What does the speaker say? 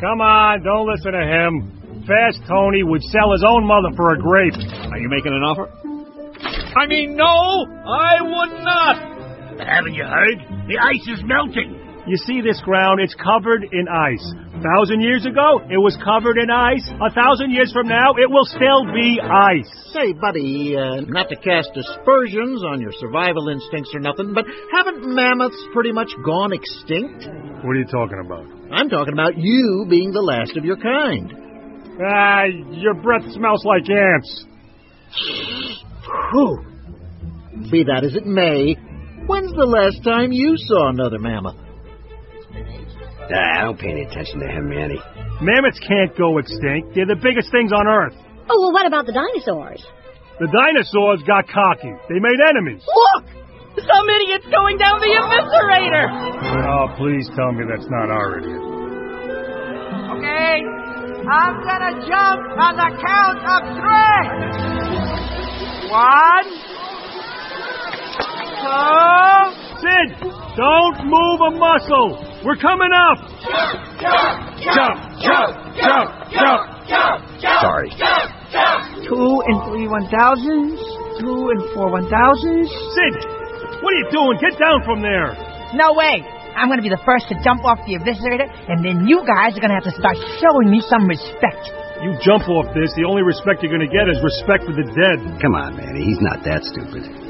Come on, don't listen to him. Fast Tony would sell his own mother for a grape. Are you making an offer? I mean, no, I would not. Haven't you heard? The ice is melting. You see this ground? It's covered in ice. 1,000 years ago, it was covered in ice. 1,000 years from now, it will still be ice. Say, buddy, not to cast aspersions on your survival instincts or nothing, but haven't mammoths pretty much gone extinct? What are you talking about? I'm talking about you being the last of your kind. Your breath smells like ants. Whew. Be that as it may, when's the last time you saw another mammoth? I don't pay any attention to him, Manny. Mammoths can't go extinct. They're the biggest things on Earth. Oh, well, what about the dinosaurs? The dinosaurs got cocky. They made enemies. Look! Some idiot's going down the eviscerator! Oh, please tell me that's not our idiot. Okay, I'm gonna jump on the count of 3. 1, 2... Sid, don't move a muscle. We're coming up. Jump. Sorry. 2 and 3 1,000s. 2 and 4 1,000s. Sid, what are you doing? Get down from there. No way. I'm going to be the first to jump off the eviscerator, and then you guys are going to have to start showing me some respect. You jump off this, the only respect you're going to get is respect for the dead. Come on, Manny. He's not that stupid.